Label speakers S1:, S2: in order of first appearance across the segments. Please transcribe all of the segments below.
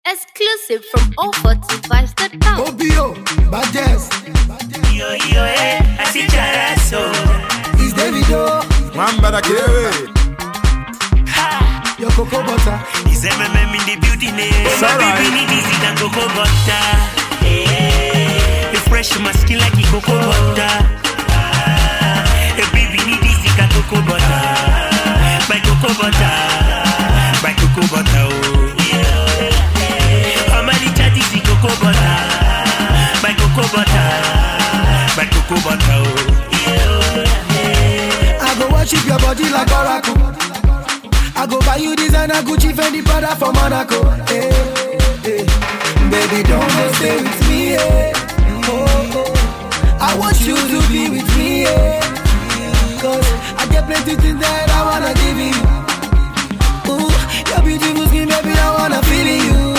S1: Exclusive from 045.com.
S2: Obio, Bajes.
S3: Yo, I see Jaraso.
S2: It's Davido.
S4: Mamba Kewe.
S2: Your cocoa butter.
S3: He's a man in the beauty name. My baby need easy than cocoa butter. Hey, fresh my skin like cocoa butter. Hey, baby need easy than cocoa butter. My cocoa butter. My cocoa butter. How many chatties in cocoa butter? My cocoa butter. My cocoa butter.
S2: I go worship your body like Oracle. I go buy you designer Gucci Fendi Prada from Monaco. Hey, hey. Baby, don't go stay with me. Hey. Oh. I want you to be with me. Hey. Cause I get plenty things that I wanna give you. Ooh, your beautiful skin, baby, I wanna feel you.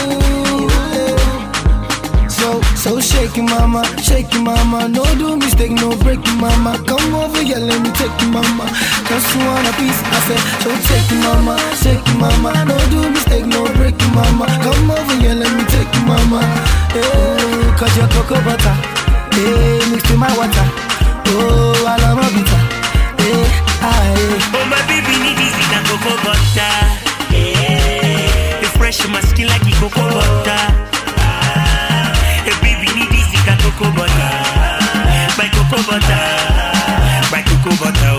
S2: So shake it, mama, no do mistake, no break it, mama. Come over here, let me take you, mama. Cause you want a piece, I said, so take it, mama, no do mistake, no break it, mama. Come over here, let me take you, mama. Hey, cause your cocoa butter, hey, mixed with my water. Oh, I love my bitter, hey, aye.
S3: Oh, my baby need easy than cocoa butter. Hey, fresh my skin like cocoa butter. Cocoa butter, my cocoa butter, my cocoa butter.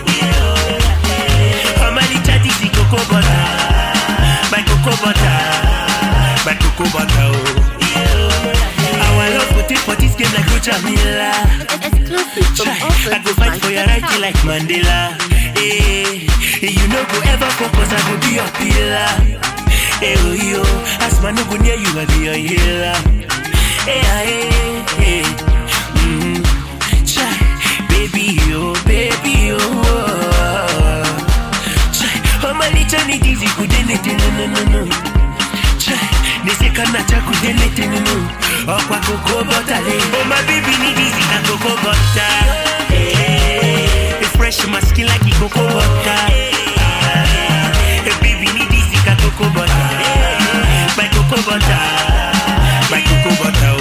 S3: How many chatties in cocoa butter? My cocoa butter, my cocoa butter. Our love for this game like Rocha Mila. I go fight for your right like Mandela. Hey, you know go ever focus, I go be your pillar. Hey, oh yo, as man no go near you, I be your healer. Hey, hey, hey, baby, oh, my little need easy, could anything, no. They say, can I check with anything, no. Oh, cocoa butter, oh, my baby need easy, and cocoa butter. Hey, fresh my skin like cocoa butter. Hey, baby need easy, and cocoa butter. My cocoa butter. My cocoa butter.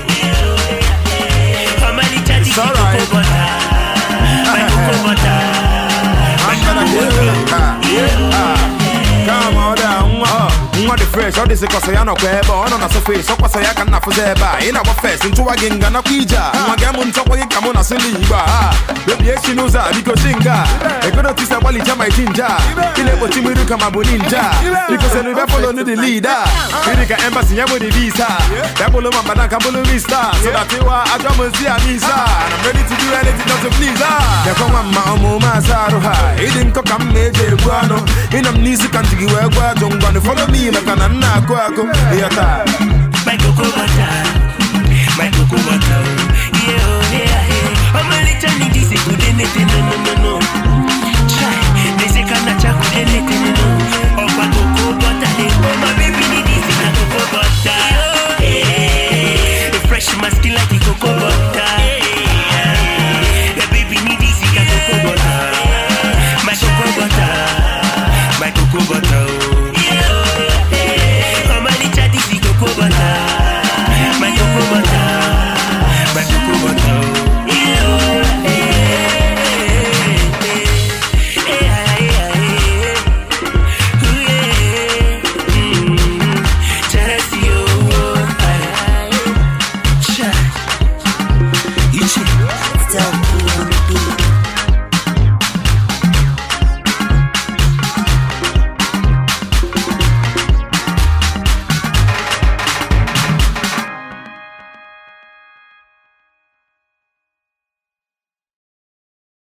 S3: How many chatties in cocoa butter? My cocoa butter. My cocoa butter.
S4: Come on down, what the fresh, all this is because I know where, but on a surface, so I can not for Zeba. In our face, into a gang and a Quija. My gammon top of the Camona Siliba. Baby, she knows that because Singa. I could not teach a Wally Jama Jinja. In a Botimu Kamabu Ninja. Because I never follow the leader. Medica Embassy, Yamudi Visa. Dabolo Mamma Kabulu Vista. So that you are a Jamusia Nisa. I'm ready to do anything not to please her. The Kama Masaruha. He didn't come major guano. In a music country, you are going to follow me. My cocoa butter, my cocoa butter, yeah, I'm a little need this, good anything, no.